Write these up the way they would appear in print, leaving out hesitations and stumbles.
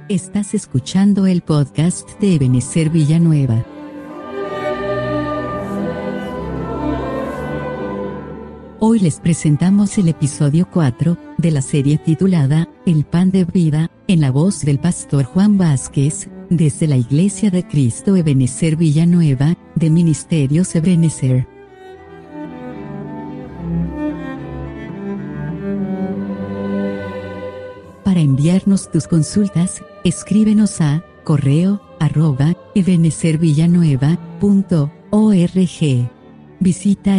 Estás escuchando el podcast de Ebenezer Villanueva. Hoy les presentamos el episodio 4 de la serie titulada El Pan de Vida, en la voz del pastor Juan Vázquez, desde la Iglesia de Cristo Ebenezer Villanueva, de Ministerios Ebenezer. Para enviarnos tus consultas, escríbenos a correo@ebenezervillanueva.org. Visita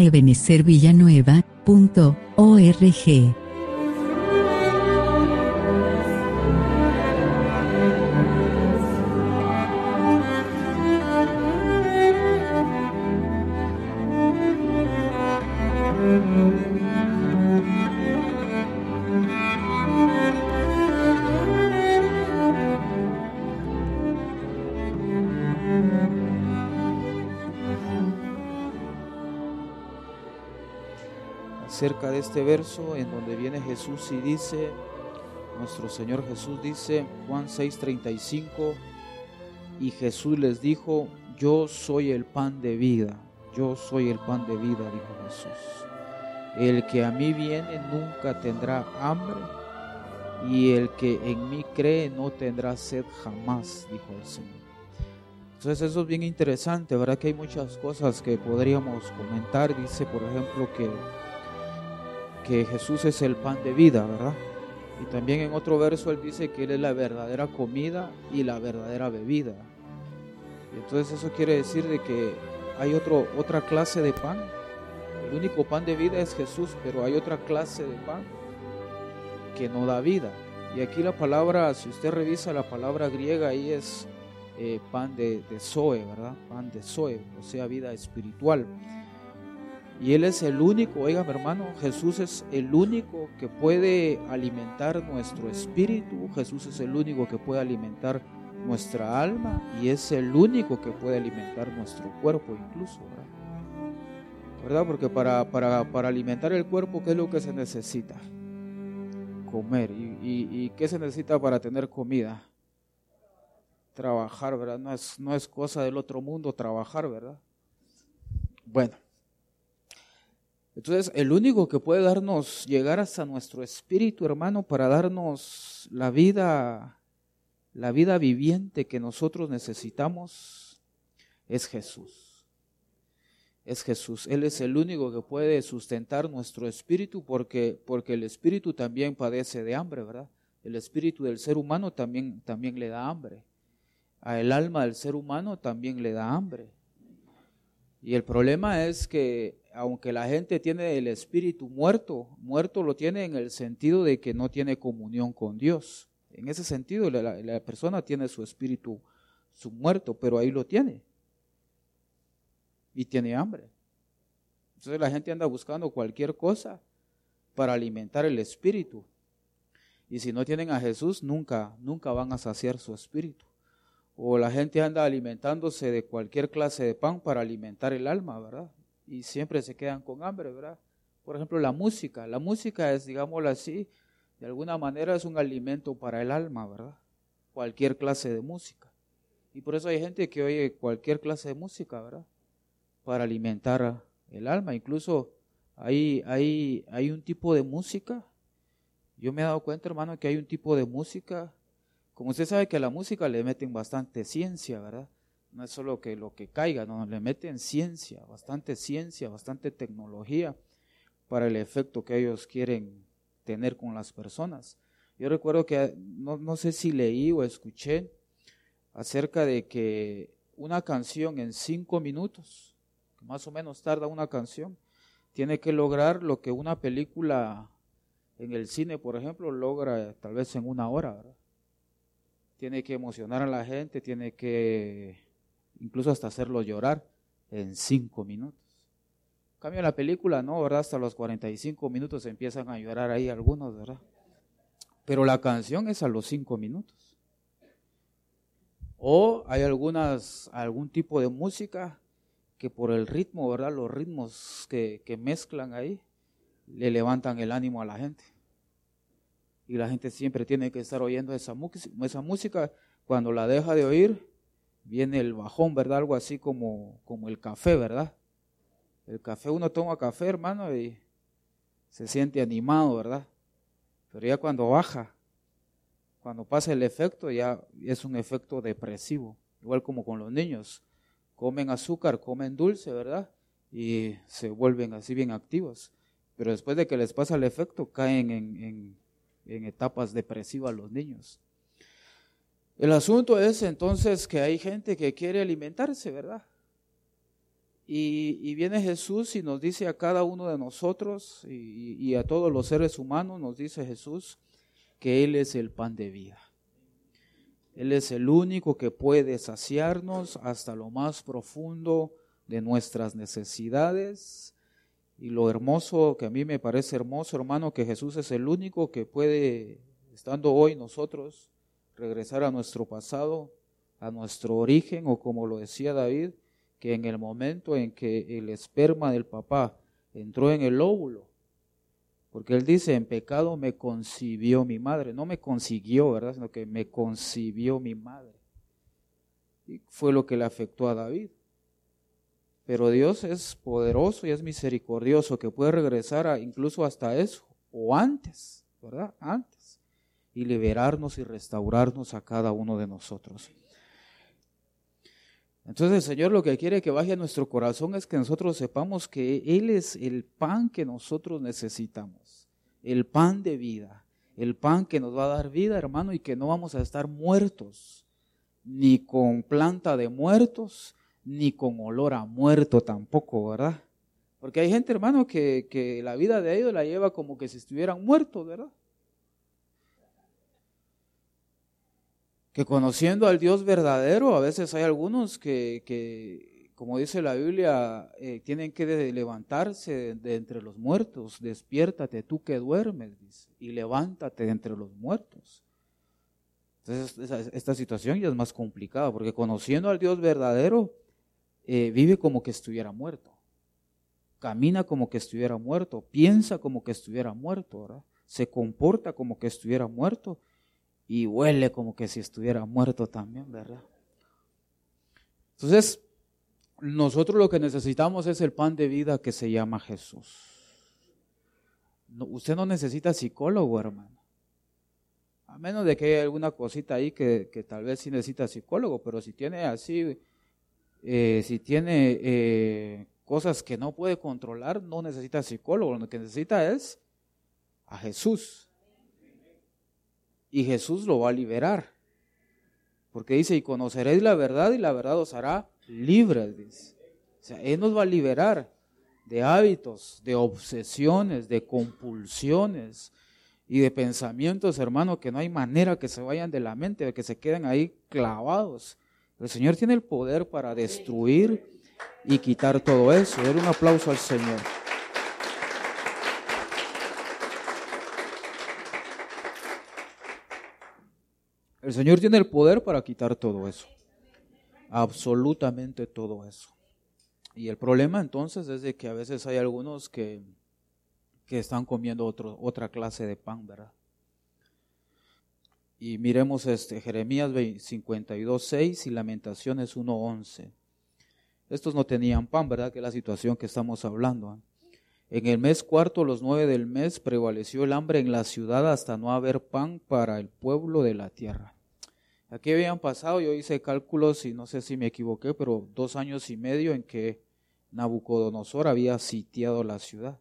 ebenezervillanueva.org. Acerca de este verso en donde viene Jesús y dice, nuestro Señor Jesús dice, Juan 6:35, y Jesús les dijo, yo soy el pan de vida, yo soy el pan de vida, dijo Jesús. El que a mí viene nunca tendrá hambre, y el que en mí cree no tendrá sed jamás, dijo el Señor. Entonces eso es bien interesante, ¿verdad? Que hay muchas cosas que podríamos comentar. Dice, por ejemplo, que Jesús es el pan de vida, ¿verdad? Y también en otro verso Él dice que Él es la verdadera comida y la verdadera bebida. Y entonces eso quiere decir de que hay otra clase de pan. El único pan de vida es Jesús, pero hay otra clase de pan que no da vida. Y aquí la palabra, si usted revisa la palabra griega, ahí es pan de zoe, ¿verdad? Pan de zoe, o sea, vida espiritual. Y Él es el único, oiga mi hermano, Jesús es el único que puede alimentar nuestro espíritu, Jesús es el único que puede alimentar nuestra alma y es el único que puede alimentar nuestro cuerpo incluso, ¿verdad? Porque para alimentar el cuerpo, ¿qué es lo que se necesita? Comer. ¿Y qué se necesita para tener comida? Trabajar, ¿verdad? No es cosa del otro mundo trabajar, ¿verdad? Bueno. Entonces, el único que puede llegar hasta nuestro espíritu, hermano, para darnos la vida viviente que nosotros necesitamos, es Jesús. Es Jesús. Él es el único que puede sustentar nuestro espíritu porque el espíritu también padece de hambre, ¿verdad? El espíritu del ser humano también le da hambre. A el alma del ser humano también le da hambre. Y el problema es que aunque la gente tiene el espíritu muerto lo tiene en el sentido de que no tiene comunión con Dios. En ese sentido la persona tiene su espíritu su muerto, pero ahí lo tiene. Y tiene hambre. Entonces la gente anda buscando cualquier cosa para alimentar el espíritu. Y si no tienen a Jesús, nunca van a saciar su espíritu. O la gente anda alimentándose de cualquier clase de pan para alimentar el alma, ¿verdad? Y siempre se quedan con hambre, ¿verdad? Por ejemplo, la música es, digámoslo así, de alguna manera es un alimento para el alma, ¿verdad? Cualquier clase de música. Y por eso hay gente que oye cualquier clase de música, ¿verdad? Para alimentar el alma. Incluso hay un tipo de música, yo me he dado cuenta, hermano, que hay un tipo de música. Como usted sabe que a la música le meten bastante ciencia, ¿verdad? No es solo que lo que caiga, no, le meten ciencia, bastante tecnología para el efecto que ellos quieren tener con las personas. Yo recuerdo que, no sé si leí o escuché acerca de que una canción en 5 minutos, que más o menos tarda una canción, tiene que lograr lo que una película en el cine, por ejemplo, logra tal vez en 1 hora, ¿verdad? Tiene que emocionar a la gente, tiene que incluso hasta hacerlo llorar en 5 minutos. En cambio en la película no, ¿verdad? Hasta los 45 minutos empiezan a llorar ahí algunos, ¿verdad? Pero la canción es a los 5 minutos. O hay algún tipo de música que por el ritmo, ¿verdad? Los ritmos que mezclan ahí, le levantan el ánimo a la gente. y la gente siempre tiene que estar oyendo esa música. Cuando la deja de oír, viene el bajón, ¿verdad? Algo así como el café, ¿verdad? El café, uno toma café, hermano, y se siente animado, ¿verdad? Pero ya cuando baja, cuando pasa el efecto, ya es un efecto depresivo. Igual como con los niños, comen azúcar, comen dulce, ¿verdad? Y se vuelven así bien activos. Pero después de que les pasa el efecto, caen en etapas depresivas los niños. El asunto es entonces que hay gente que quiere alimentarse, ¿verdad? Y viene Jesús y nos dice a cada uno de nosotros y a todos los seres humanos, nos dice Jesús que Él es el pan de vida. Él es el único que puede saciarnos hasta lo más profundo de nuestras necesidades. Y lo hermoso, que a mí me parece hermoso, hermano, que Jesús es el único que puede, estando hoy nosotros, regresar a nuestro pasado, a nuestro origen, o como lo decía David, que en el momento en que el esperma del papá entró en el óvulo, porque él dice, en pecado me concibió mi madre, no me consiguió, ¿verdad?, sino que me concibió mi madre. Y fue lo que le afectó a David. Pero Dios es poderoso y es misericordioso, que puede regresar incluso hasta eso, o antes, ¿verdad?, antes, y liberarnos y restaurarnos a cada uno de nosotros. Entonces el Señor lo que quiere que baje a nuestro corazón es que nosotros sepamos que Él es el pan que nosotros necesitamos, el pan de vida, el pan que nos va a dar vida, hermano, y que no vamos a estar muertos, ni con planta de muertos, ni con olor a muerto tampoco, ¿verdad? Porque hay gente, hermano, que la vida de ellos la lleva como que si estuvieran muertos, ¿verdad? Que conociendo al Dios verdadero, a veces hay algunos que como dice la Biblia, tienen que levantarse de entre los muertos. Despiértate tú que duermes, dice, y levántate de entre los muertos. Entonces esta situación ya es más complicada, porque conociendo al Dios verdadero, vive como que estuviera muerto, camina como que estuviera muerto, piensa como que estuviera muerto, ¿verdad? Se comporta como que estuviera muerto, y huele como que si estuviera muerto también, ¿verdad? Entonces, nosotros lo que necesitamos es el pan de vida que se llama Jesús. Usted no necesita psicólogo, hermano. A menos de que haya alguna cosita ahí que tal vez sí necesita psicólogo, pero si tiene así, si tiene cosas que no puede controlar, no necesita psicólogo. Lo que necesita es a Jesús. Y Jesús lo va a liberar. Porque dice, y conoceréis la verdad y la verdad os hará libres, dice. O sea, Él nos va a liberar de hábitos, de obsesiones, de compulsiones y de pensamientos, hermano, que no hay manera que se vayan de la mente, de que se queden ahí clavados. El Señor tiene el poder para destruir y quitar todo eso. Den un aplauso al Señor. El Señor tiene el poder para quitar todo eso, absolutamente todo eso. Y el problema entonces es de que a veces hay algunos que están comiendo otra clase de pan, ¿verdad? Y miremos Jeremías 52:6 y Lamentaciones 1:11. Estos no tenían pan, ¿verdad? Que es la situación que estamos hablando. En el mes cuarto, los 9 del mes, prevaleció el hambre en la ciudad hasta no haber pan para el pueblo de la tierra. Aquí habían pasado, yo hice cálculos y no sé si me equivoqué, pero 2 años y medio en que Nabucodonosor había sitiado la ciudad.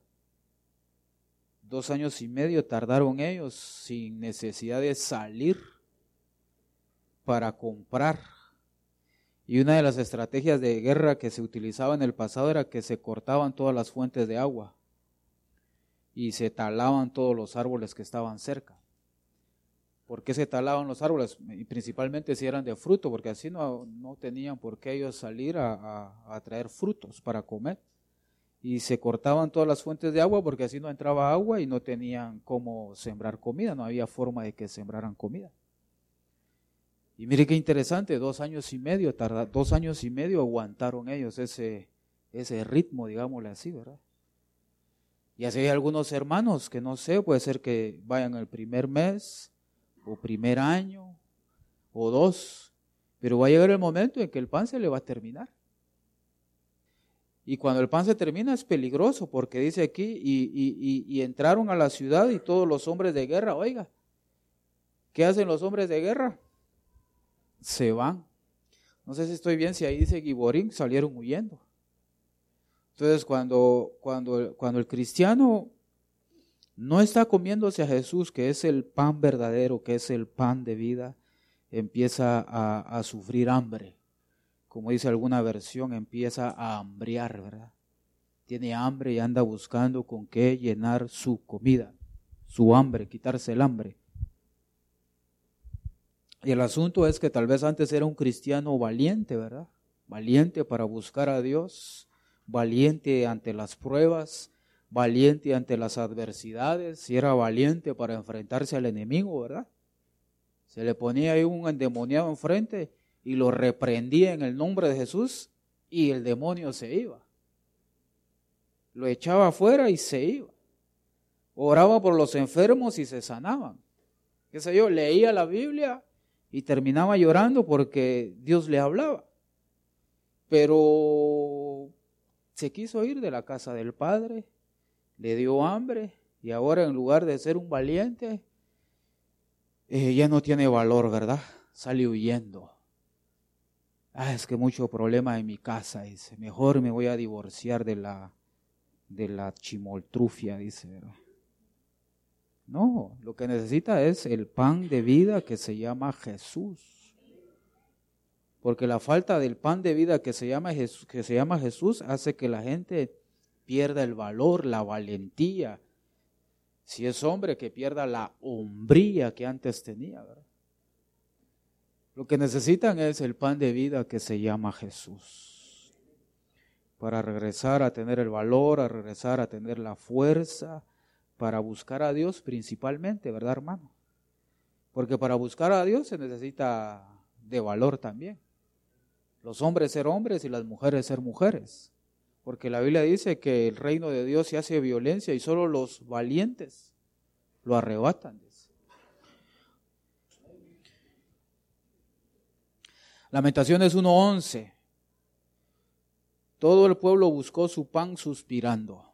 2 años y medio tardaron ellos sin necesidad de salir para comprar. Y una de las estrategias de guerra que se utilizaba en el pasado era que se cortaban todas las fuentes de agua y se talaban todos los árboles que estaban cerca. ¿Por qué se talaban los árboles? Y principalmente si eran de fruto, porque así no tenían por qué ellos salir a traer frutos para comer. Y se cortaban todas las fuentes de agua porque así no entraba agua y no tenían cómo sembrar comida, no había forma de que sembraran comida. Y mire qué interesante, 2 años y medio, 2 años y medio aguantaron ellos ese ritmo, digámosle así, ¿verdad? Y así hay algunos hermanos que no sé, puede ser que vayan el primer mes o primer año o 2, pero va a llegar el momento en que el pan se le va a terminar. Y cuando el pan se termina es peligroso, porque dice aquí, y entraron a la ciudad y todos los hombres de guerra, oiga, ¿qué hacen los hombres de guerra? Se van. No sé si estoy bien, si ahí dice Giborín, salieron huyendo. Entonces cuando el cristiano no está comiéndose a Jesús, que es el pan verdadero, que es el pan de vida, empieza a sufrir hambre. Como dice alguna versión, empieza a hambriar, ¿verdad? Tiene hambre y anda buscando con qué llenar su comida, su hambre, quitarse el hambre. Y el asunto es que tal vez antes era un cristiano valiente, ¿verdad? Valiente para buscar a Dios, valiente ante las pruebas, valiente ante las adversidades, y era valiente para enfrentarse al enemigo, ¿verdad? Se le ponía ahí un endemoniado enfrente y lo reprendía en el nombre de Jesús y el demonio se iba. Lo echaba afuera y se iba. Oraba por los enfermos y se sanaban. Qué sé yo, leía la Biblia y terminaba llorando porque Dios le hablaba. Pero se quiso ir de la casa del Padre, le dio hambre y ahora en lugar de ser un valiente, ya no tiene valor, ¿verdad? Sale huyendo. Es que mucho problema en mi casa, dice. Mejor me voy a divorciar de la chimoltrufia, dice, ¿verdad? No, lo que necesita es el pan de vida que se llama Jesús. Porque la falta del pan de vida que se llama Jesús hace que la gente pierda el valor, la valentía. Si es hombre, que pierda la hombría que antes tenía, ¿verdad? Lo que necesitan es el pan de vida que se llama Jesús. Para regresar a tener el valor, a regresar a tener la fuerza, para buscar a Dios principalmente, ¿verdad, hermano? Porque para buscar a Dios se necesita de valor también. Los hombres ser hombres y las mujeres ser mujeres. Porque la Biblia dice que el reino de Dios se hace violencia y solo los valientes lo arrebatan. Lamentaciones 1:11. Todo el pueblo buscó su pan suspirando.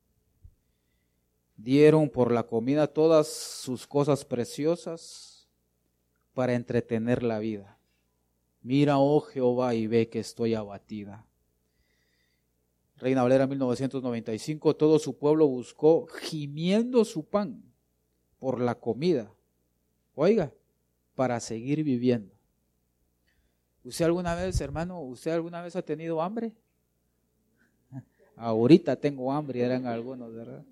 Dieron por la comida todas sus cosas preciosas para entretener la vida. Mira, oh Jehová, y ve que estoy abatida. Reina Valera 1995, todo su pueblo buscó gimiendo su pan por la comida. Oiga, para seguir viviendo. ¿Usted alguna vez, hermano, ha tenido hambre? Ahorita tengo hambre, eran algunos, ¿verdad?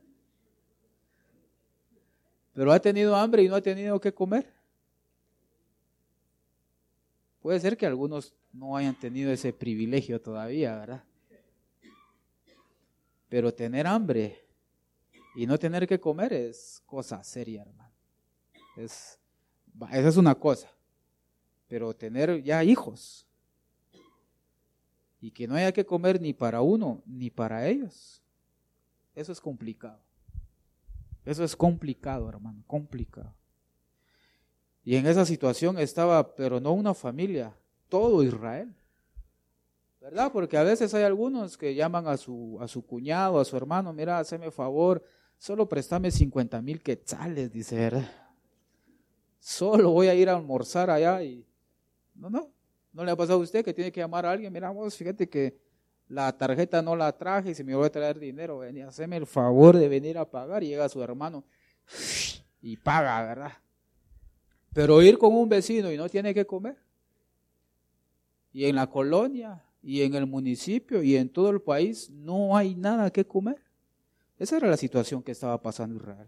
Pero ha tenido hambre y no ha tenido que comer. Puede ser que algunos no hayan tenido ese privilegio todavía, ¿verdad? Pero tener hambre y no tener que comer es cosa seria, hermano. Esa es una cosa. Pero tener ya hijos y que no haya que comer ni para uno ni para ellos, eso es complicado. Eso es complicado, hermano, complicado. Y en esa situación estaba, pero no una familia, todo Israel. ¿Verdad? Porque a veces hay algunos que llaman a su cuñado, a su hermano, mira, hazme favor, solo préstame 50,000 quetzales, dice, ¿verdad? Solo voy a ir a almorzar allá y no le ha pasado a usted que tiene que llamar a alguien, mira vos, fíjate que la tarjeta no la traje y se me voy a traer dinero, venía, haceme el favor de venir a pagar, y llega su hermano y paga, ¿verdad? Pero ir con un vecino y no tiene que comer, y en la colonia, y en el municipio, y en todo el país, no hay nada que comer. Esa era la situación que estaba pasando Israel.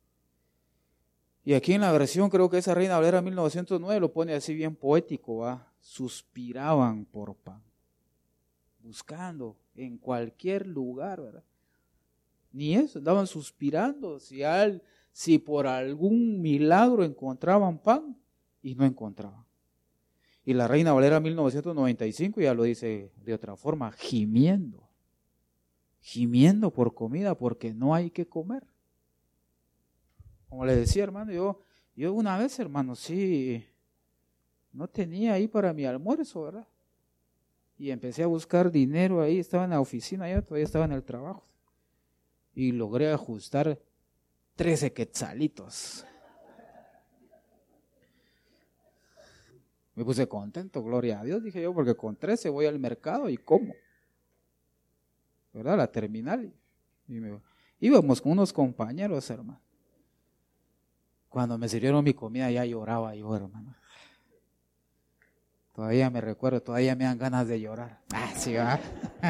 Y aquí en la versión, creo que esa Reina Valera 1909 lo pone así bien poético, ¿va? Suspiraban por pan, buscando en cualquier lugar, ¿verdad? Ni eso, andaban suspirando, si por algún milagro encontraban pan, y no encontraban. Y la Reina Valera 1995 ya lo dice de otra forma, gimiendo. gimiendo por comida porque no hay que comer. Como le decía, hermano, yo una vez, hermano, sí, no tenía ahí para mi almuerzo, ¿verdad? Y empecé a buscar dinero ahí, estaba en la oficina, yo todavía estaba en el trabajo. Y logré ajustar 13 quetzalitos. Me puse contento, gloria a Dios, dije yo, porque con 13 voy al mercado y como. ¿Verdad? La terminal. Íbamos con unos compañeros, hermano. Cuando me sirvieron mi comida ya lloraba yo, hermano. Todavía me recuerdo, todavía me dan ganas de llorar. Sí, va.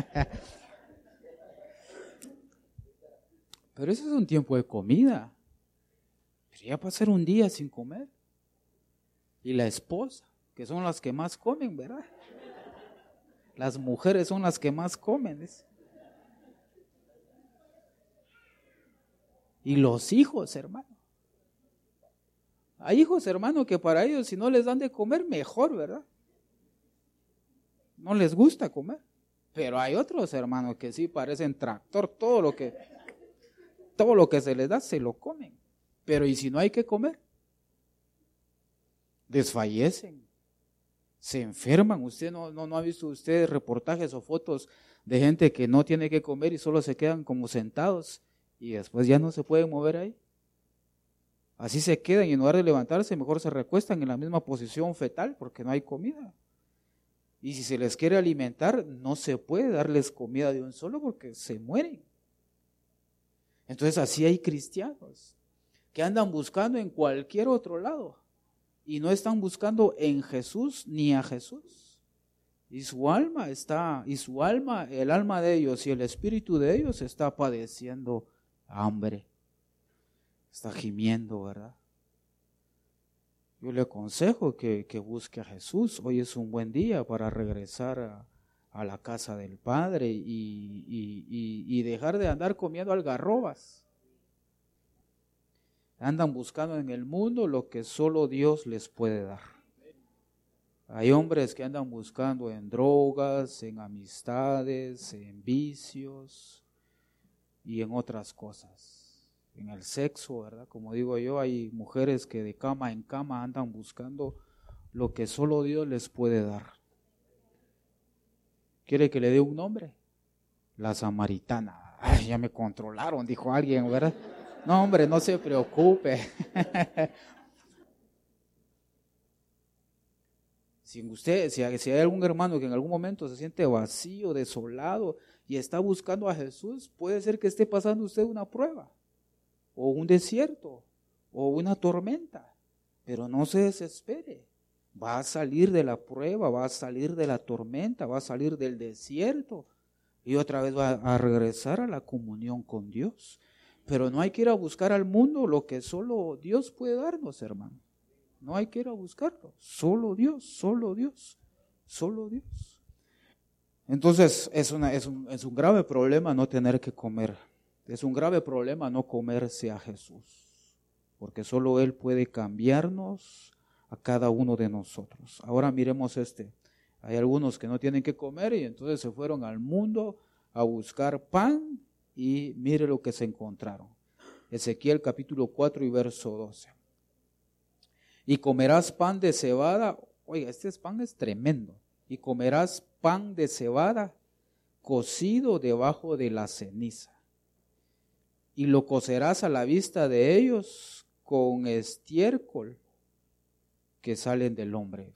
Pero eso es un tiempo de comida. Pero ya pasar un día sin comer. Y la esposa, que son las que más comen, ¿verdad? Las mujeres son las que más comen. Y los hijos, hermano. Hay hijos, hermano, que para ellos si no les dan de comer, mejor, ¿verdad? No les gusta comer. Pero hay otros, hermanos, que sí parecen tractor, todo lo que se les da, se lo comen. Pero ¿y si no hay que comer? Desfallecen, se enferman. Usted no ha visto usted reportajes o fotos de gente que no tiene que comer y solo se quedan como sentados y después ya no se pueden mover ahí. Así se quedan y en lugar de levantarse, mejor se recuestan en la misma posición fetal porque no hay comida. Y si se les quiere alimentar, no se puede darles comida de un solo porque se mueren. Entonces así hay cristianos que andan buscando en cualquier otro lado y no están buscando en Jesús ni a Jesús. Y su alma, el alma de ellos y el espíritu de ellos está padeciendo hambre. Está gimiendo, ¿verdad? Yo le aconsejo que busque a Jesús. Hoy es un buen día para regresar a la casa del Padre y dejar de andar comiendo algarrobas. Andan buscando en el mundo lo que solo Dios les puede dar. Hay hombres que andan buscando en drogas, en amistades, en vicios y en otras cosas. En el sexo, ¿verdad? Como digo yo, hay mujeres que de cama en cama andan buscando lo que solo Dios les puede dar. ¿Quiere que le dé un nombre? La samaritana. Ay, ya me controlaron, dijo alguien, ¿verdad? No, hombre, no se preocupe. Si hay algún hermano que en algún momento se siente vacío, desolado y está buscando a Jesús, puede ser que esté pasando usted una prueba, o un desierto, o una tormenta, pero no se desespere. Va a salir de la prueba, va a salir de la tormenta, va a salir del desierto y otra vez va a regresar a la comunión con Dios. Pero no hay que ir a buscar al mundo lo que solo Dios puede darnos, hermano. No hay que ir a buscarlo, solo Dios, solo Dios, solo Dios. Entonces es un grave problema no tener que comer. Es un grave problema no comerse a Jesús, porque solo Él puede cambiarnos a cada uno de nosotros. Ahora miremos hay algunos que no tienen que comer y entonces se fueron al mundo a buscar pan y mire lo que se encontraron. Ezequiel capítulo 4 y verso 12. Y comerás pan de cebada, oiga, pan es tremendo, y comerás pan de cebada cocido debajo de la ceniza. Y lo cocerás a la vista de ellos con estiércol que salen del hombre.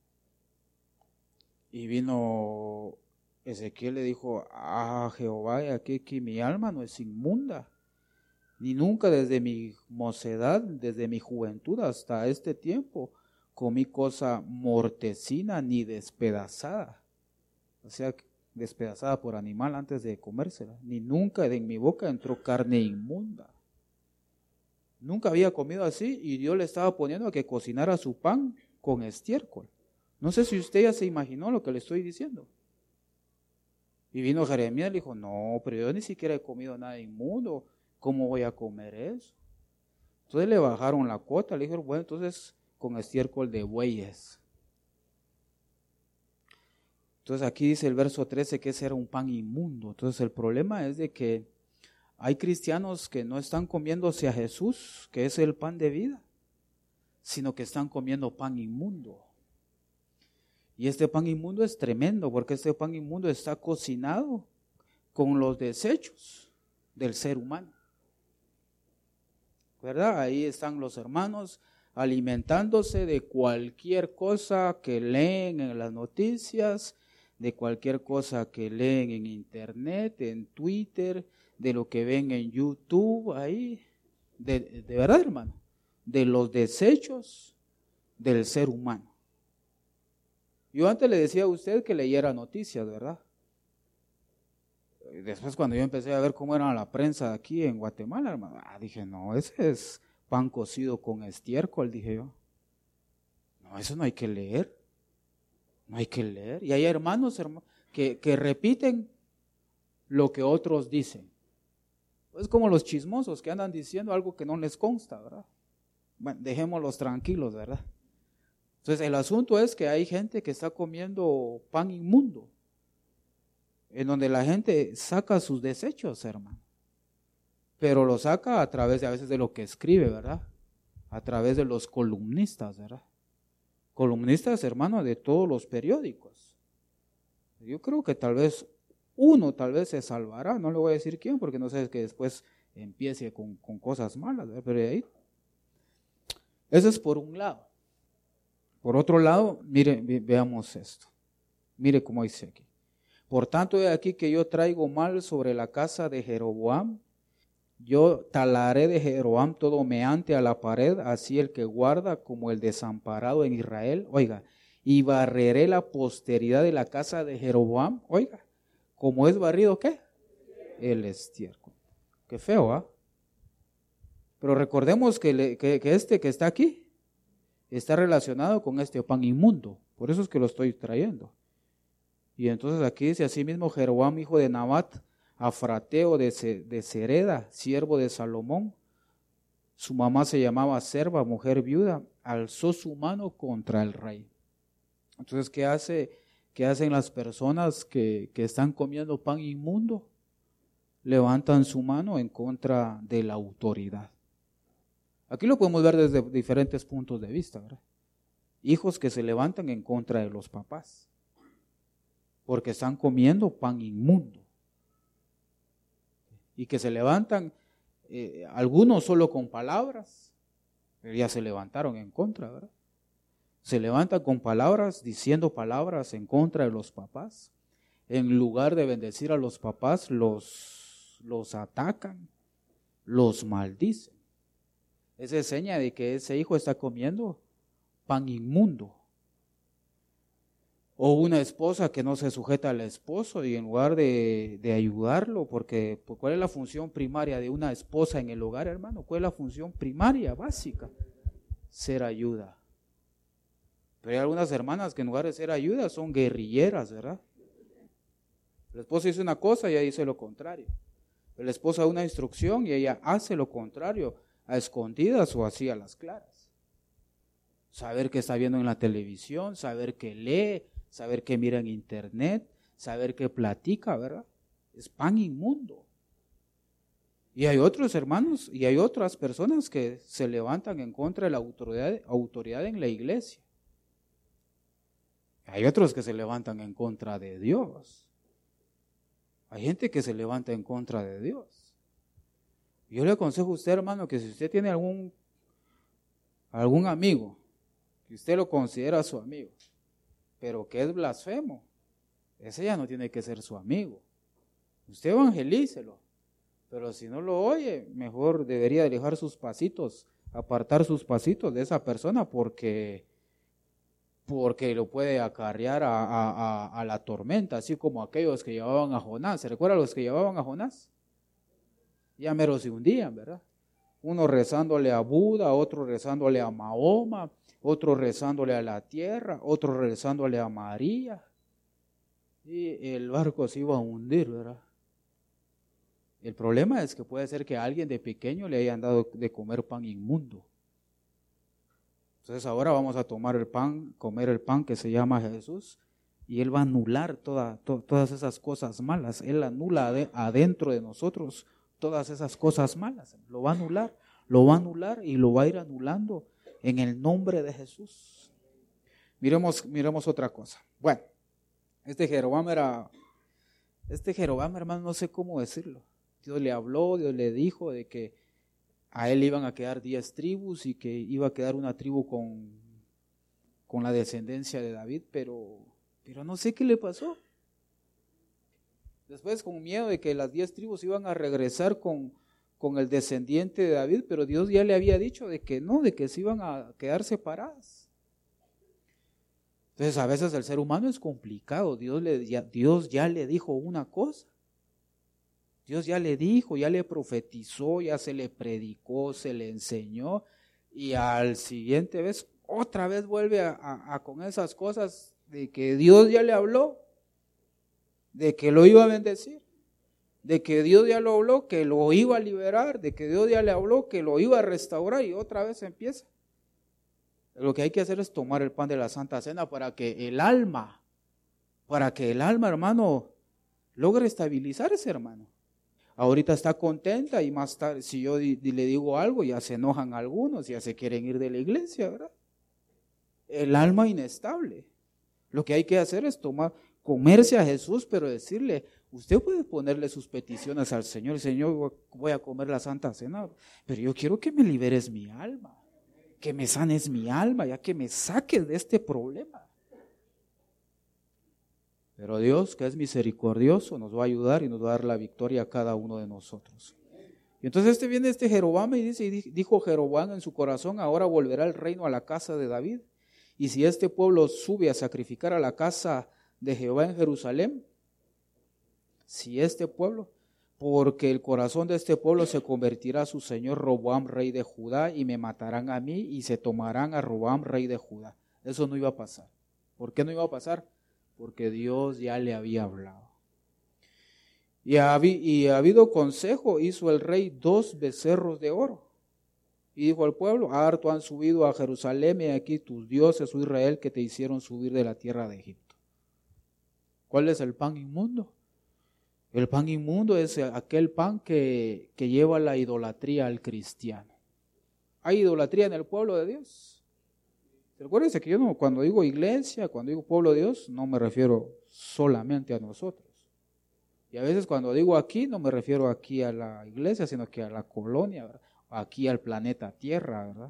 Y vino Ezequiel, le dijo a Jehová, aquí que mi alma no es inmunda, ni nunca desde mi mocedad, desde mi juventud hasta este tiempo, comí cosa mortecina ni despedazada. O sea, despedazada por animal antes de comérsela, ni nunca en mi boca entró carne inmunda. Nunca había comido así y Dios le estaba poniendo a que cocinara su pan con estiércol. No sé si usted ya se imaginó lo que le estoy diciendo. Y vino Jeremías y le dijo, no, pero yo ni siquiera he comido nada inmundo, ¿cómo voy a comer eso? Entonces le bajaron la cuota, le dijeron, bueno, entonces con estiércol de bueyes. Entonces aquí dice el verso 13 que ese era un pan inmundo. Entonces el problema es de que hay cristianos que no están comiéndose a Jesús, que es el pan de vida, sino que están comiendo pan inmundo. Y este pan inmundo es tremendo, porque este pan inmundo está cocinado con los desechos del ser humano. ¿Verdad? Ahí están los hermanos alimentándose de cualquier cosa que leen en las noticias, de cualquier cosa que leen en internet, en Twitter, de lo que ven en YouTube, ahí, de verdad, hermano, de los desechos del ser humano. Yo antes le decía a usted que leyera noticias, ¿verdad? Después cuando yo empecé a ver cómo era la prensa aquí en Guatemala, hermano, dije, no, ese es pan cocido con estiércol, dije yo. No, eso no hay que leer. No hay que leer. Y hay hermanos que repiten lo que otros dicen. Es como los chismosos que andan diciendo algo que no les consta, ¿verdad? Bueno, dejémoslos tranquilos, ¿verdad? Entonces el asunto es que hay gente que está comiendo pan inmundo, en donde la gente saca sus desechos, hermano. Pero lo saca a través de a veces de lo que escribe, ¿verdad? A través de los columnistas, ¿verdad? Columnistas, hermano, de todos los periódicos. Yo creo que tal vez se salvará, no le voy a decir quién, porque no sé que después empiece con cosas malas, ¿verdad? Pero ahí, eso es por un lado. Por otro lado, mire, veamos esto. Mire cómo dice aquí. Por tanto, he aquí que yo traigo mal sobre la casa de Jeroboam. Yo talaré de Jeroboam todo meante a la pared, así el que guarda como el desamparado en Israel. Oiga, y barreré la posteridad de la casa de Jeroboam. Oiga, como es barrido, ¿qué? El estiércol. Qué feo, ¿ah? Pero recordemos que este que está aquí está relacionado con este pan inmundo. Por eso es que lo estoy trayendo. Y entonces aquí dice así mismo Jeroboam, hijo de Nabat, afrateo de Sereda, siervo de Salomón, su mamá se llamaba Serva, mujer viuda, alzó su mano contra el rey. Entonces, ¿qué hacen las personas que están comiendo pan inmundo? Levantan su mano en contra de la autoridad. Aquí lo podemos ver desde diferentes puntos de vista, ¿verdad? Hijos que se levantan en contra de los papás, porque están comiendo pan inmundo. Y que se levantan, algunos solo con palabras, pero ya se levantaron en contra, ¿verdad? Se levantan con palabras, diciendo palabras en contra de los papás. En lugar de bendecir a los papás, los atacan, los maldicen. Esa es seña de que ese hijo está comiendo pan inmundo. O una esposa que no se sujeta al esposo y en lugar de ayudarlo, porque ¿cuál es la función primaria de una esposa en el hogar, hermano? ¿Cuál es la función primaria, básica? Ser ayuda. Pero hay algunas hermanas que en lugar de ser ayuda son guerrilleras, ¿verdad? El esposo dice una cosa y ella dice lo contrario. El esposo da una instrucción y ella hace lo contrario, a escondidas o así a las claras. Saber qué está viendo en la televisión, saber qué lee, saber qué mira en internet, saber qué platica, ¿verdad? Es pan inmundo. Y hay otros hermanos y hay otras personas que se levantan en contra de la autoridad en la iglesia. Hay otros que se levantan en contra de Dios. Hay gente que se levanta en contra de Dios. Yo le aconsejo a usted, hermano, que si usted tiene algún amigo, que usted lo considera su amigo, pero que es blasfemo, ese ya no tiene que ser su amigo. Usted evangelícelo, pero si no lo oye, mejor debería dejar sus pasitos, apartar sus pasitos de esa persona porque lo puede acarrear a la tormenta, así como aquellos que llevaban a Jonás. ¿Se recuerdan los que llevaban a Jonás? Ya mero se hundían, ¿verdad? Uno rezándole a Buda, otro rezándole a Mahoma, otro rezándole a la tierra, otro rezándole a María. Y el barco se iba a hundir, ¿verdad? El problema es que puede ser que a alguien de pequeño le hayan dado de comer pan inmundo. Entonces ahora vamos a comer el pan que se llama Jesús, Y Él va a anular todas esas cosas malas. Él anula adentro de nosotros todas esas cosas malas. Lo va a anular y lo va a ir anulando en el nombre de Jesús. Miremos otra cosa. Bueno, este Jeroboam, hermano, no sé cómo decirlo. Dios le habló, Dios le dijo de que a él iban a quedar 10 tribus y que iba a quedar una tribu con la descendencia de David, pero no sé qué le pasó. Después, con miedo de que las 10 tribus iban a regresar con el descendiente de David, pero Dios ya le había dicho de que no, de que se iban a quedar separadas. Entonces, a veces el ser humano es complicado. Dios ya le dijo una cosa. Dios ya le dijo, ya le profetizó, ya se le predicó, se le enseñó, y al siguiente vez, otra vez vuelve a con esas cosas de que Dios ya le habló, de que lo iba a bendecir, de que Dios ya lo habló, que lo iba a liberar, de que Dios ya le habló, que lo iba a restaurar, y otra vez empieza. Lo que hay que hacer es tomar el pan de la Santa Cena para que el alma, hermano, logre estabilizarse, hermano. Ahorita está contenta y más tarde, si yo le digo algo, ya se enojan algunos, ya se quieren ir de la iglesia, ¿verdad? El alma inestable. Lo que hay que hacer es comerse a Jesús, pero decirle, usted puede ponerle sus peticiones al Señor. Señor, voy a comer la Santa Cena, pero yo quiero que me liberes mi alma, que me sanes mi alma, ya que me saques de este problema. Pero Dios, que es misericordioso, nos va a ayudar y nos va a dar la victoria a cada uno de nosotros. Y entonces viene este Jeroboam y dijo Jeroboam en su corazón, ahora volverá el reino a la casa de David. Y si este pueblo sube a sacrificar a la casa de Jehová en Jerusalén, porque el corazón de este pueblo se convertirá a su señor Roboam, rey de Judá, y me matarán a mí y se tomarán a Roboam, rey de Judá. Eso no iba a pasar. ¿Por qué no iba a pasar? Porque Dios ya le había hablado. Y habido consejo, hizo el rey 2 becerros de oro. Y dijo al pueblo, harto han subido a Jerusalén, y aquí tus dioses, oh Israel, que te hicieron subir de la tierra de Egipto. ¿Cuál es el pan inmundo? El pan inmundo es aquel pan que lleva la idolatría al cristiano. ¿Hay idolatría en el pueblo de Dios? Recuérdense que yo cuando digo iglesia, cuando digo pueblo de Dios, no me refiero solamente a nosotros. Y a veces cuando digo aquí, no me refiero aquí a la iglesia, sino que a la colonia, ¿verdad? Aquí al planeta Tierra, ¿verdad?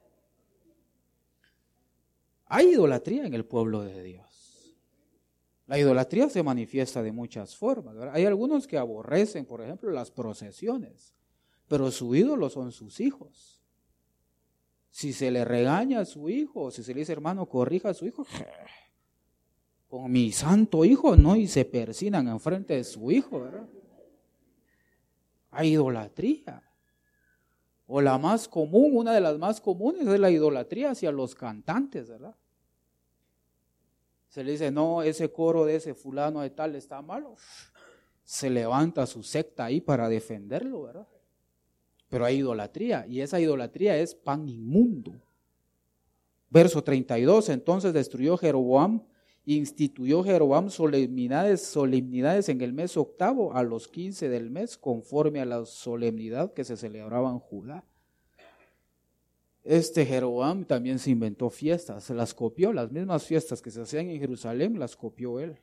Hay idolatría en el pueblo de Dios. La idolatría se manifiesta de muchas formas, ¿verdad? Hay algunos que aborrecen, por ejemplo, las procesiones, pero su ídolo son sus hijos. Si se le regaña a su hijo, si se le dice, hermano, corrija a su hijo, con mi santo hijo, no, y se persignan enfrente de su hijo, ¿verdad? Hay idolatría. O la más común, una de las más comunes es la idolatría hacia los cantantes, ¿verdad? Se le dice, no, ese coro de ese fulano de tal está malo. Se levanta su secta ahí para defenderlo, ¿verdad? Pero hay idolatría, y esa idolatría es pan inmundo. Verso 32, entonces destruyó Jeroboam, instituyó Jeroboam solemnidades en el mes octavo, a los 15 del mes, conforme a la solemnidad que se celebraba en Judá. Este Jeroboam también se inventó fiestas, se las copió, las mismas fiestas que se hacían en Jerusalén, las copió él.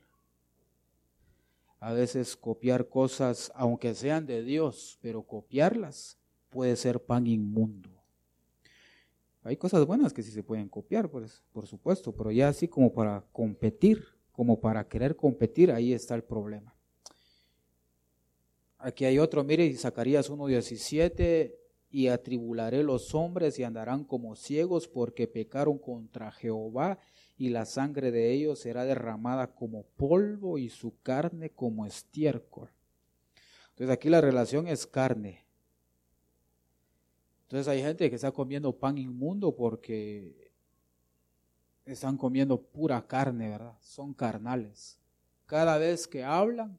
A veces copiar cosas, aunque sean de Dios, pero copiarlas puede ser pan inmundo. Hay cosas buenas que sí se pueden copiar, pues, por supuesto, pero ya así como para competir, como para querer competir, ahí está el problema. Aquí hay otro, mire, Zacarías 1:17, y atribularé los hombres y andarán como ciegos porque pecaron contra Jehová, y la sangre de ellos será derramada como polvo y su carne como estiércol. Entonces aquí la relación es carne. Entonces hay gente que está comiendo pan inmundo porque están comiendo pura carne, ¿verdad? Son carnales. Cada vez que hablan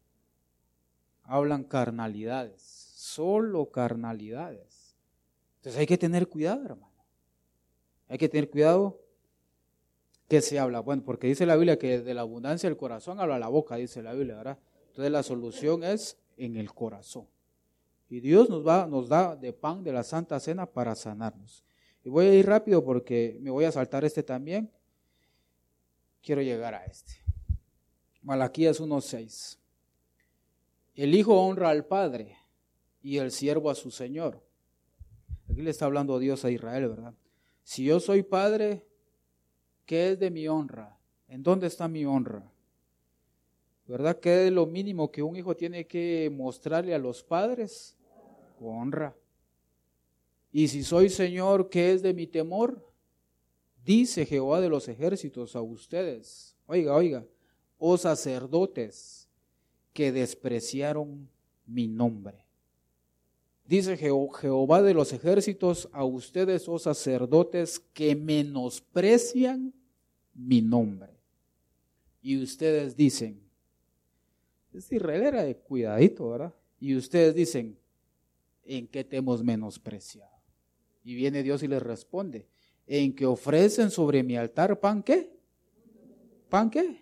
carnalidades, solo carnalidades. Entonces hay que tener cuidado, hermano. Hay que tener cuidado ¿Qué se habla? Bueno, porque dice la Biblia que de la abundancia del corazón habla la boca, dice la Biblia, ¿verdad? Entonces la solución es en el corazón. Y Dios nos da de pan de la Santa Cena para sanarnos. Y voy a ir rápido porque me voy a saltar este también. Quiero llegar a este. Malaquías 1:6. El hijo honra al padre y el siervo a su señor. Aquí le está hablando Dios a Israel, ¿verdad? Si yo soy padre, ¿qué es de mi honra? ¿En dónde está mi honra? ¿Verdad? ¿Qué es lo mínimo que un hijo tiene que mostrarle a los padres? Honra. Y si soy Señor, ¿qué es de mi temor? Dice Jehová de los ejércitos a ustedes, oiga, oh sacerdotes que despreciaron mi nombre. Dice Jehová de los ejércitos a ustedes, oh sacerdotes que menosprecian mi nombre. Y ustedes dicen, es Israel era de cuidadito, ¿verdad? Y ustedes dicen, ¿en qué te hemos menospreciado? Y viene Dios y les responde, en que ofrecen sobre mi altar pan, ¿qué? ¿Pan qué?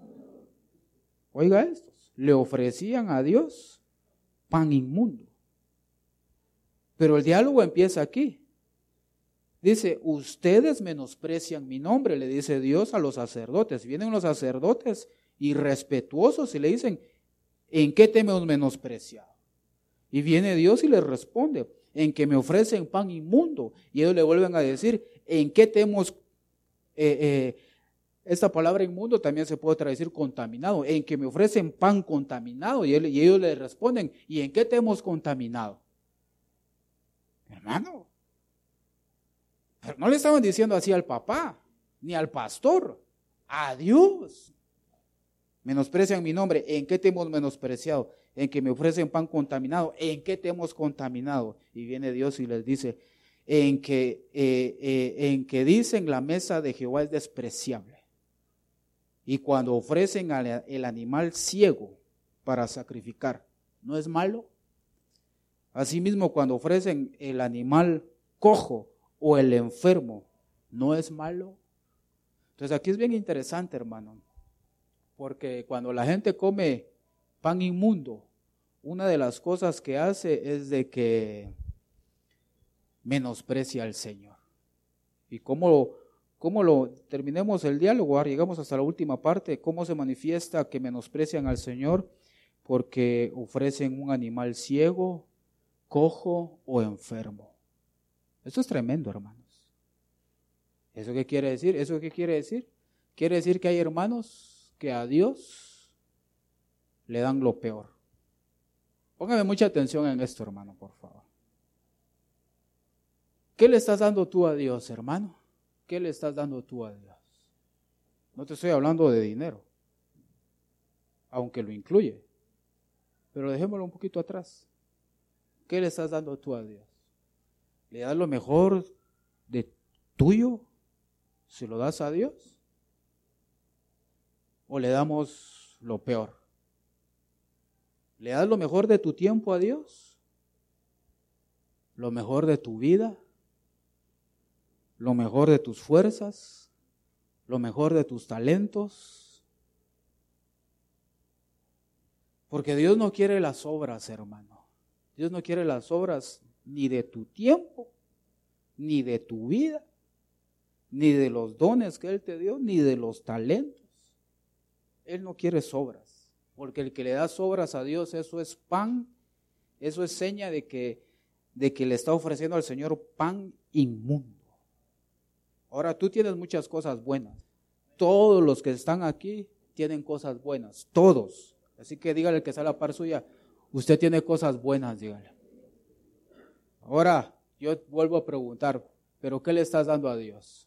Oiga estos, le ofrecían a Dios pan inmundo. Pero el diálogo empieza aquí. Dice, ustedes menosprecian mi nombre, le dice Dios a los sacerdotes. Vienen los sacerdotes irrespetuosos y le dicen, ¿en qué te hemos menospreciado? Y viene Dios y les responde, en que me ofrecen pan inmundo. Y ellos le vuelven a decir, ¿en qué te hemos... esta palabra inmundo también se puede traducir contaminado. En que me ofrecen pan contaminado. Y ellos le responden, ¿y en qué te hemos contaminado? Hermano, pero no le estaban diciendo así al papá, ni al pastor, a Dios. Menosprecian mi nombre, ¿en qué te hemos menospreciado? En que me ofrecen pan contaminado, ¿en qué te hemos contaminado? Y viene Dios y les dice, en que dicen la mesa de Jehová es despreciable. Y cuando ofrecen el animal ciego para sacrificar, ¿no es malo? Asimismo, cuando ofrecen el animal cojo o el enfermo, ¿no es malo? Entonces aquí es bien interesante, hermano, porque cuando la gente come pan inmundo, una de las cosas que hace es de que menosprecia al Señor. Y cómo lo terminemos el diálogo, ahora llegamos hasta la última parte, cómo se manifiesta que menosprecian al Señor, porque ofrecen un animal ciego, cojo o enfermo. Esto es tremendo, hermanos. ¿Eso qué quiere decir? ¿Eso qué quiere decir? Quiere decir que hay hermanos que a Dios le dan lo peor. Póngame mucha atención en esto, hermano, por favor. ¿Qué le estás dando tú a Dios, hermano? ¿Qué le estás dando tú a Dios? No te estoy hablando de dinero, aunque lo incluye, pero dejémoslo un poquito atrás. ¿Qué le estás dando tú a Dios? ¿Le das lo mejor de tuyo? ¿Se lo das a Dios? ¿O le damos lo peor? ¿Le das lo mejor de tu tiempo a Dios? ¿Lo mejor de tu vida? ¿Lo mejor de tus fuerzas? ¿Lo mejor de tus talentos? Porque Dios no quiere las obras, hermano. Dios no quiere las obras ni de tu tiempo, ni de tu vida, ni de los dones que Él te dio, ni de los talentos. Él no quiere sobras, porque el que le da sobras a Dios, eso es pan, eso es seña de que le está ofreciendo al Señor pan inmundo. Ahora tú tienes muchas cosas buenas. Todos los que están aquí tienen cosas buenas, todos. Así que dígale al que está a la par suya, usted tiene cosas buenas, dígale. Ahora, yo vuelvo a preguntar, ¿pero qué le estás dando a Dios?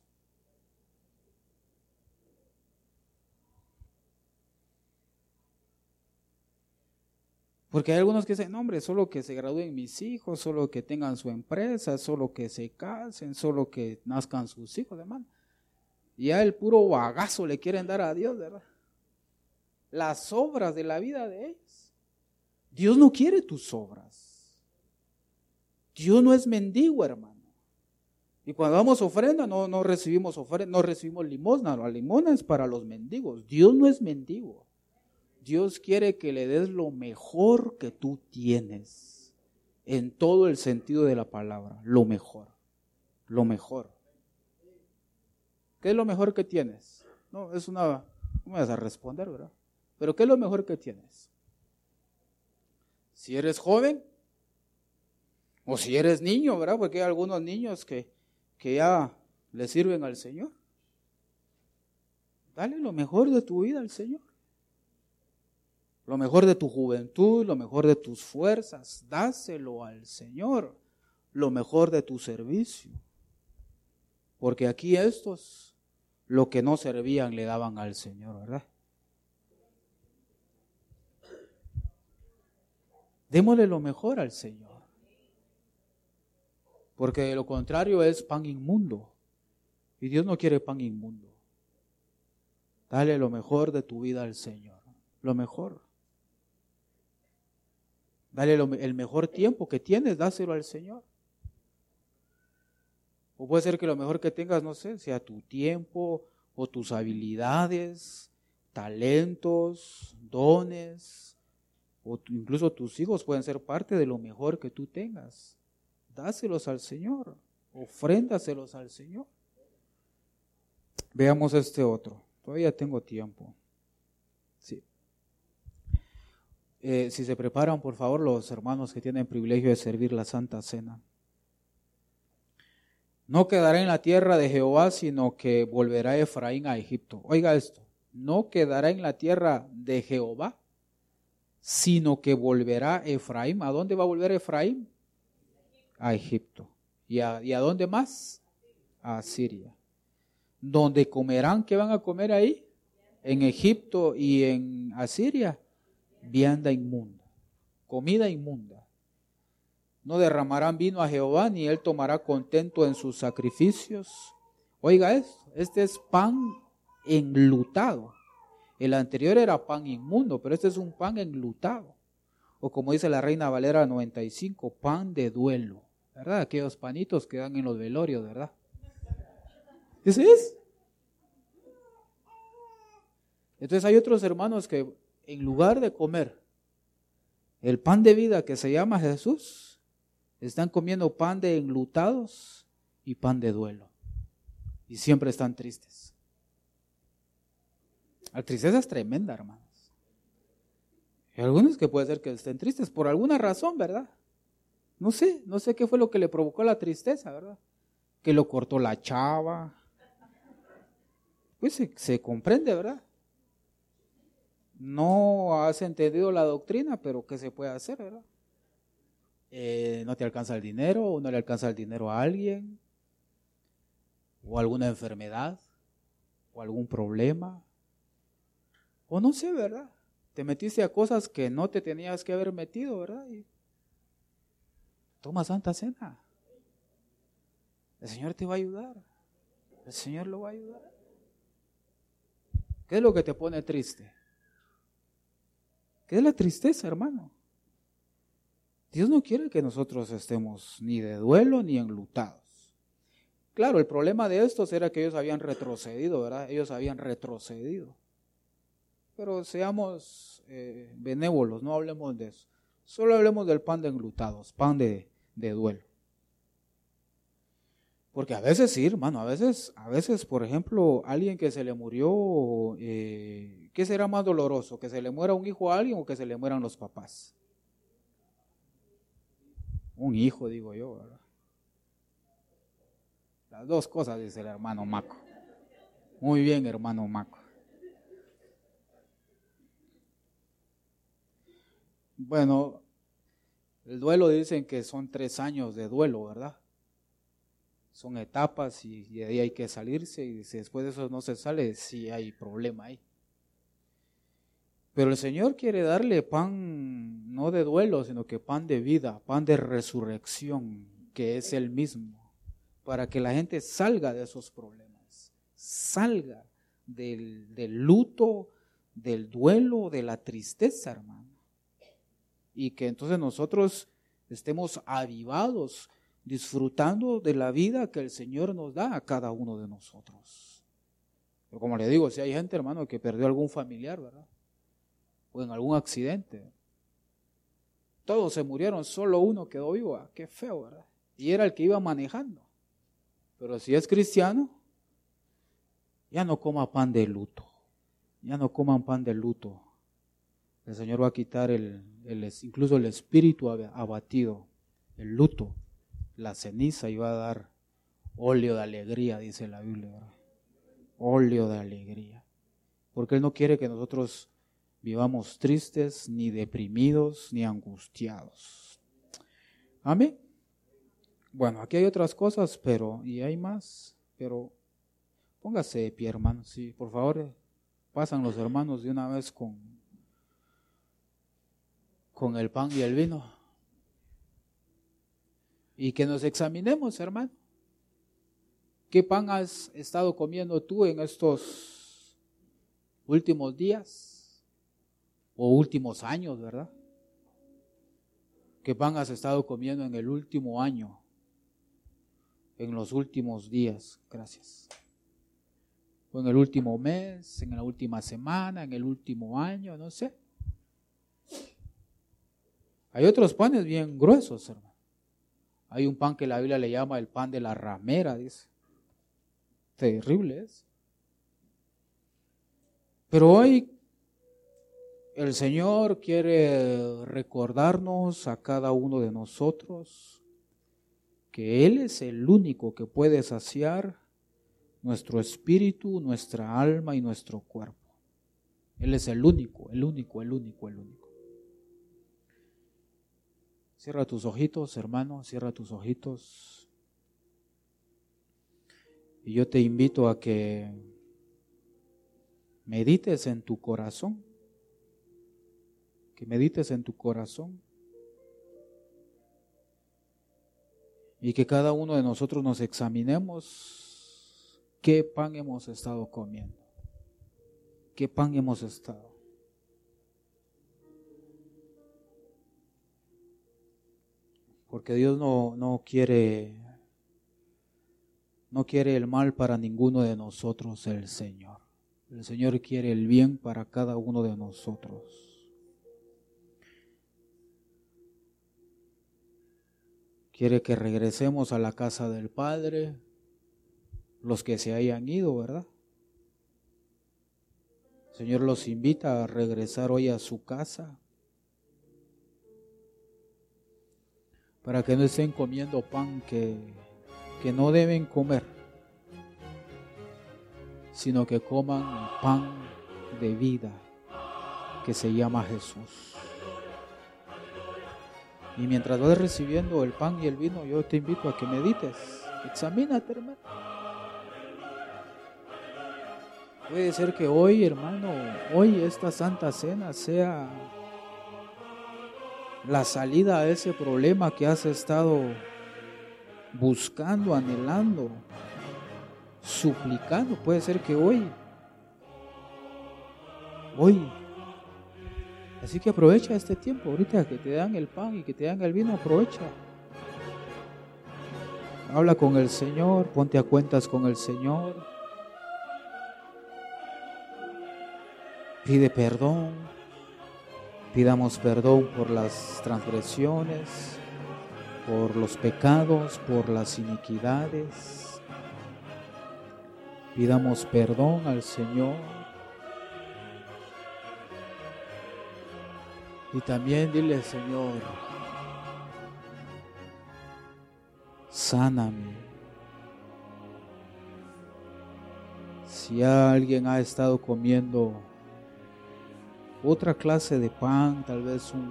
Porque hay algunos que dicen, no hombre, solo que se gradúen mis hijos, solo que tengan su empresa, solo que se casen, solo que nazcan sus hijos, hermano. Y ya el puro bagazo le quieren dar a Dios, ¿verdad? Las obras de la vida de ellos. Dios no quiere tus obras. Dios no es mendigo, hermano. Y cuando damos ofrenda, no recibimos ofrenda, no recibimos limosna. La limosna es para los mendigos. Dios no es mendigo. Dios quiere que le des lo mejor que tú tienes, en todo el sentido de la palabra, lo mejor, lo mejor. ¿Qué es lo mejor que tienes? No me vas a responder, ¿verdad? Pero ¿qué es lo mejor que tienes? Si eres joven, o si eres niño, ¿verdad? Porque hay algunos niños que ya le sirven al Señor. Dale lo mejor de tu vida al Señor. Lo mejor de tu juventud, lo mejor de tus fuerzas, dáselo al Señor. Lo mejor de tu servicio. Porque aquí estos, lo que no servían, le daban al Señor, ¿verdad? Démosle lo mejor al Señor. Porque de lo contrario es pan inmundo. Y Dios no quiere pan inmundo. Dale lo mejor de tu vida al Señor. Lo mejor. Dale el mejor tiempo que tienes, dáselo al Señor. O puede ser que lo mejor que tengas, no sé, sea tu tiempo o tus habilidades, talentos, dones, o incluso tus hijos pueden ser parte de lo mejor que tú tengas. Dáselos al Señor, ofréndaselos al Señor. Veamos este otro, todavía tengo tiempo. Sí. Si se preparan, por favor, los hermanos que tienen el privilegio de servir la Santa Cena. No quedará en la tierra de Jehová, sino que volverá Efraín a Egipto. Oiga esto, no quedará en la tierra de Jehová, sino que volverá Efraín. ¿A dónde va a volver Efraín? A Egipto. ¿Y a dónde más? A Siria. ¿Dónde comerán? ¿Qué van a comer ahí? En Egipto y en Asiria. Vianda inmunda, comida inmunda. No derramarán vino a Jehová, ni él tomará contento en sus sacrificios. Oiga esto, este es pan enlutado. El anterior era pan inmundo, pero este es un pan enlutado. O como dice la Reina Valera 95, pan de duelo. ¿Verdad? Aquellos panitos que dan en los velorios, ¿verdad? ¿Ese es? Entonces hay otros hermanos que en lugar de comer el pan de vida que se llama Jesús, están comiendo pan de enlutados y pan de duelo. Y siempre están tristes. La tristeza es tremenda, hermanos. Hay algunos que puede ser que estén tristes por alguna razón, ¿verdad? No sé qué fue lo que le provocó la tristeza, ¿verdad? Que lo cortó la chava. Pues se comprende, ¿verdad? No has entendido la doctrina, pero ¿qué se puede hacer, verdad? No te alcanza el dinero, o no le alcanza el dinero a alguien, o alguna enfermedad, o algún problema, o no sé, ¿verdad? Te metiste a cosas que no te tenías que haber metido, ¿verdad? Y toma Santa Cena. El Señor te va a ayudar. El Señor lo va a ayudar. ¿Qué es lo que te pone triste? ¿Qué es la tristeza, hermano? Dios no quiere que nosotros estemos ni de duelo ni enlutados. Claro, el problema de estos era que ellos habían retrocedido, ¿verdad? Ellos habían retrocedido. Pero seamos benévolos, no hablemos de eso. Solo hablemos del pan de enlutados, pan de duelo. Porque a veces sí, hermano, a veces, por ejemplo, alguien que se le murió, ¿qué será más doloroso? ¿Que se le muera un hijo a alguien o que se le mueran los papás? Un hijo, digo yo, ¿verdad? Las dos cosas, dice el hermano Maco. Muy bien, hermano Maco. Bueno, el duelo dicen que son 3 años de duelo, ¿verdad? Son etapas y de ahí hay que salirse, y si después de eso no se sale, sí hay problema ahí. Pero el Señor quiere darle pan no de duelo, sino que pan de vida, pan de resurrección, que es el mismo, para que la gente salga de esos problemas, salga del luto, del duelo, de la tristeza, hermano. Y que entonces nosotros estemos avivados disfrutando de la vida que el Señor nos da a cada uno de nosotros. Pero como le digo, si hay gente, hermano, que perdió algún familiar, ¿verdad? O en algún accidente. Todos se murieron, solo uno quedó vivo. Qué feo, ¿verdad? Y era el que iba manejando. Pero si es cristiano, ya no coma pan de luto. Ya no coman pan de luto. El Señor va a quitar incluso el espíritu abatido, el luto, la ceniza, y va a dar óleo de alegría, dice la Biblia, ¿verdad? Óleo de alegría. Porque Él no quiere que nosotros vivamos tristes, ni deprimidos, ni angustiados. Amén. Bueno, aquí hay otras cosas, y hay más, pero póngase de pie, hermano. Sí, por favor, pasan los hermanos de una vez con el pan y el vino. Y que nos examinemos, hermano. ¿Qué pan has estado comiendo tú en estos últimos días o últimos años, verdad? ¿Qué pan has estado comiendo en el último año, en los últimos días? Gracias. O en el último mes, en la última semana, en el último año, no sé. Hay otros panes bien gruesos, hermano. Hay un pan que la Biblia le llama el pan de la ramera, dice. Terrible es. Pero hoy el Señor quiere recordarnos a cada uno de nosotros que Él es el único que puede saciar nuestro espíritu, nuestra alma y nuestro cuerpo. Él es el único, el único, el único, el único. Cierra tus ojitos, hermano, cierra tus ojitos. Y yo te invito a que medites en tu corazón. Que medites en tu corazón. Y que cada uno de nosotros nos examinemos qué pan hemos estado comiendo. ¿Qué pan hemos estado? Porque Dios no quiere el mal para ninguno de nosotros, el Señor. El Señor quiere el bien para cada uno de nosotros. Quiere que regresemos a la casa del Padre, los que se hayan ido, ¿verdad? El Señor los invita a regresar hoy a su casa, para que no estén comiendo pan que no deben comer, sino que coman pan de vida que se llama Jesús. Y mientras vas recibiendo el pan y el vino, yo te invito a que medites, examínate, hermano. Puede ser que hoy, hermano, hoy esta Santa Cena sea la salida a ese problema que has estado buscando, anhelando, suplicando. Puede ser que hoy. Así que aprovecha este tiempo, ahorita que te dan el pan y que te dan el vino, aprovecha. Habla con el Señor, ponte a cuentas con el Señor. Pide perdón. Pidamos perdón por las transgresiones, por los pecados, por las iniquidades. Pidamos perdón al Señor. Y también dile, Señor, sáname. Si alguien ha estado comiendo otra clase de pan, tal vez un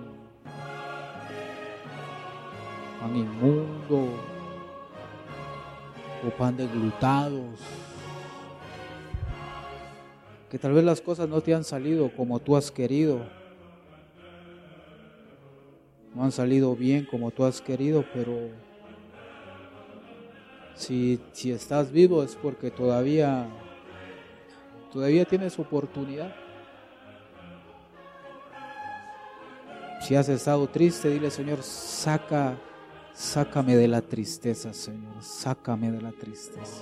pan inmundo o pan de glutados, que tal vez las cosas no te han salido como tú has querido, no han salido bien como tú has querido, pero si estás vivo es porque todavía tienes oportunidad. Si has estado triste, dile, Señor, saca Sácame de la tristeza, Señor, sácame de la tristeza.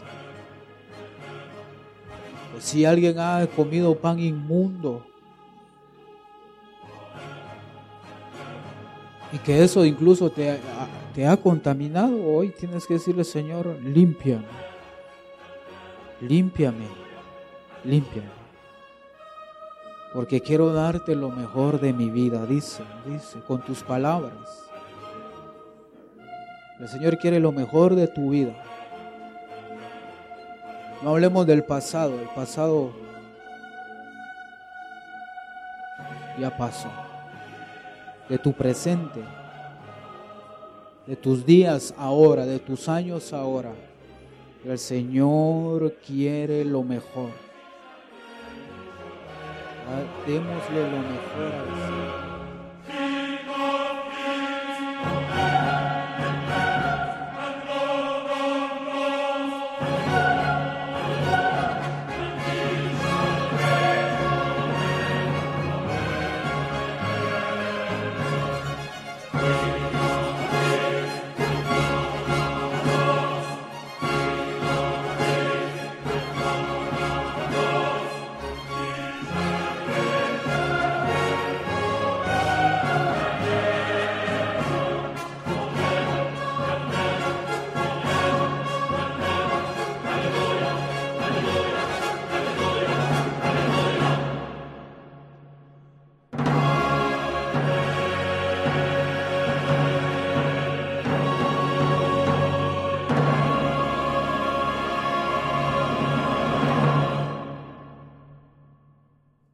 O si alguien ha comido pan inmundo y que eso incluso te ha contaminado, hoy tienes que decirle, Señor, límpiame, límpiame, límpiame, porque quiero darte lo mejor de mi vida, dice, con tus palabras. El Señor quiere lo mejor de tu vida. No hablemos del pasado, el pasado ya pasó. De tu presente, de tus días ahora, de tus años ahora. El Señor quiere lo mejor. Démosle lo mejor al Señor.